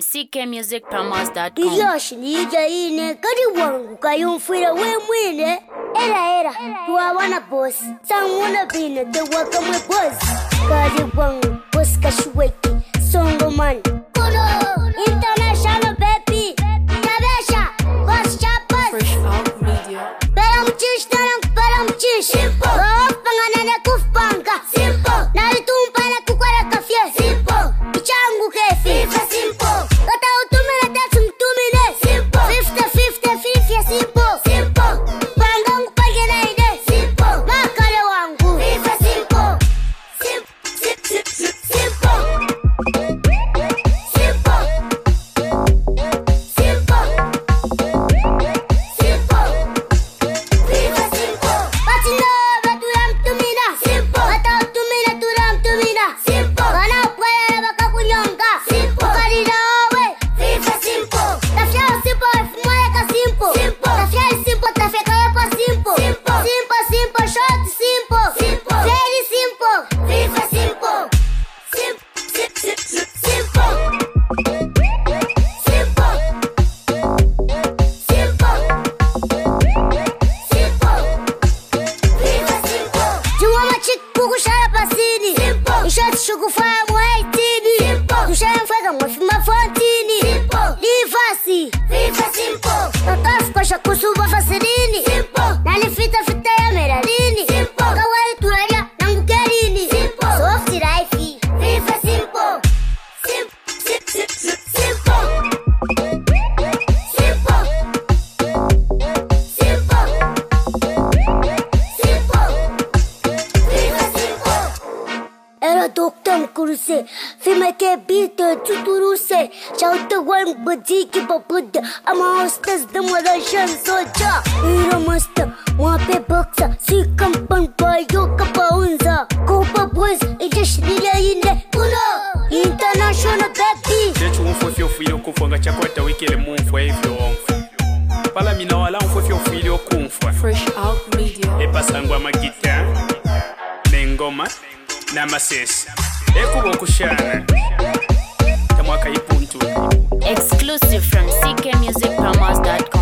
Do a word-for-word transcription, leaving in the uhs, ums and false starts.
c k music promos dot com. Iyoshi nija ine kadi wangu kayumfira we mwine. Era era tuwawana boss sanguna bina te waka mwe boss. Kadi wangu boss kashuweki songo man. Kuno international baby Tabesha boss chapas. Fresh Out Media. Beram chish tanam beram chish. Simple. Goof panganene kuf panga. Simple. Nari tumpana kukwara kafye. Simple. Ichangu kefi. FIFA simple. Kata utumine tatsum tumine. Simple. Fifty fifty fifty simple. Simple. Pangangu pagena ide. Simple. Makale wangu. FIFA simple. Simple. Simple. Simple. Simple. Simple. Simple. FIFA simple. Batina baturam tumina. Simple. Bata tumina turam tumina. Simple. Kana pwaya baka kunyonga. Simple. Karina we. FIFA simple. Tafia simple fumaya ka simple. Simple. Tafia simple tafia kaya pa simple. Simple. Simple simple short simple. Simple. Very simple. FIFA simple. Simple. Simple. Simple. Simple. Simple. Simple. FIFA simple. Juwama chick kuku shara pasini. Simple. Ishati shuku fire mwaitini. Simple. Tushaya mfaka mwafima fontini. Simple. Livasi. FIFA simple. Tatafu kwa shakusuba fasirini. Simple. Nani fita fita ya meradini. Simple. Kawari turalia nangu kerini. Simple. Soft raifi. FIFA simple. Simple. Simple. Simple. Simple. Simple. Simple. FIFA simple. Era doktam kurse, fime ke bite tuturuse, şautte wan badi ki babud, ama hostes de marashan soja. Ira masta, wape baksa, sikam pan payo kapaunza. Kopa boys, ijesh nila ine, uno, international baby. Chechu unfo fio fio kufonga chakwata wikele munfo evyo onfo. Pala mina wala unfo fio fio kunfo. Fresh Out Media. Epasangwa magita, nengoma, na masesi. Ekubo kushana, tamwaka ipuntu. Exclusive from c k music promos dot com.